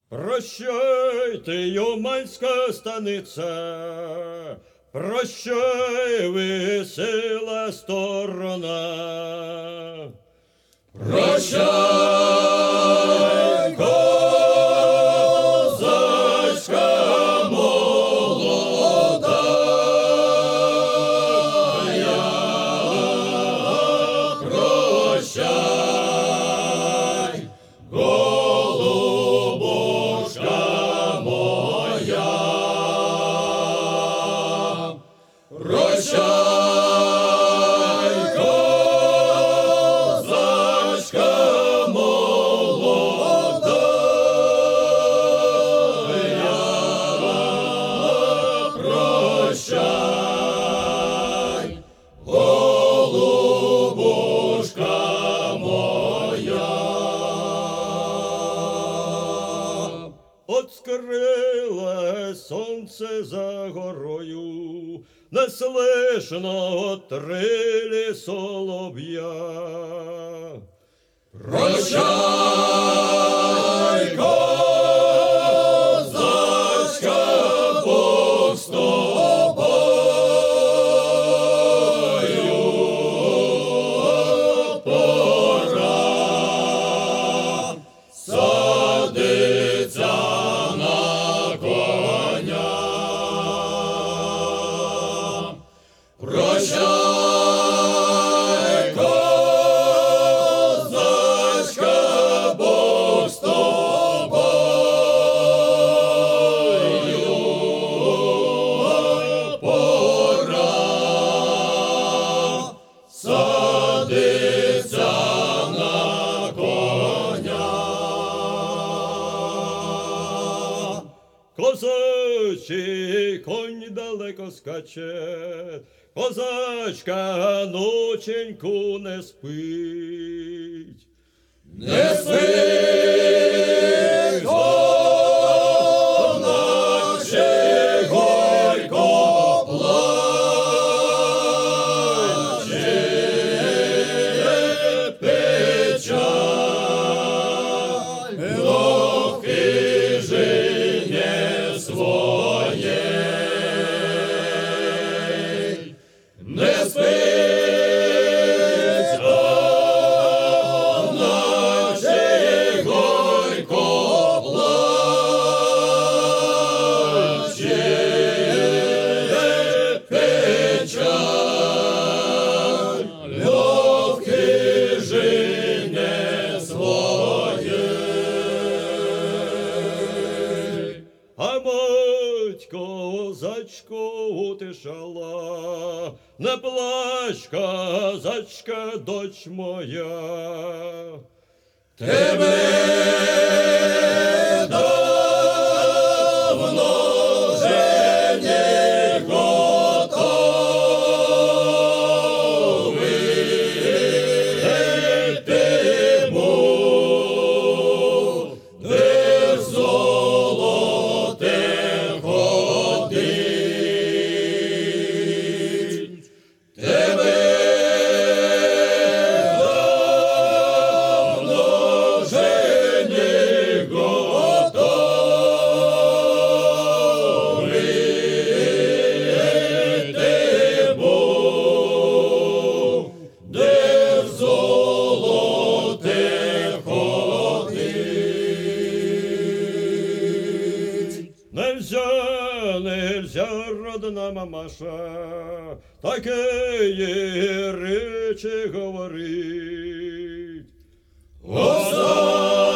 Прощайте, Юманська станиця, прощай, весела сторона. Прощай, козачка молода, прощай, голубушка моя, прощай, козачка молода, прощай, голубушка моя. От скриле сонце за горою, не слышно трилі солов'я. Прощай, козачка, Бог з тобою, пора садиться на коня. Прощай, козачка, Бог з тобою, пора садиться на коня. Козачий конь далеко скаче, козачка ноченьку не спить. Не спить, наче горько плаче печаль, но в хижині своєй. Не спить, наче горько плаче печаль, но в хижині своєй. А мать козачку утешала, не плач, козачка, дочь моя. Тебе давно жених готовий, ти будеш золотим ходить. Тебе давно жених готовий, ти будеш золотим ходить. Нельзя, родна мамаша, такие речі говорить. Оставь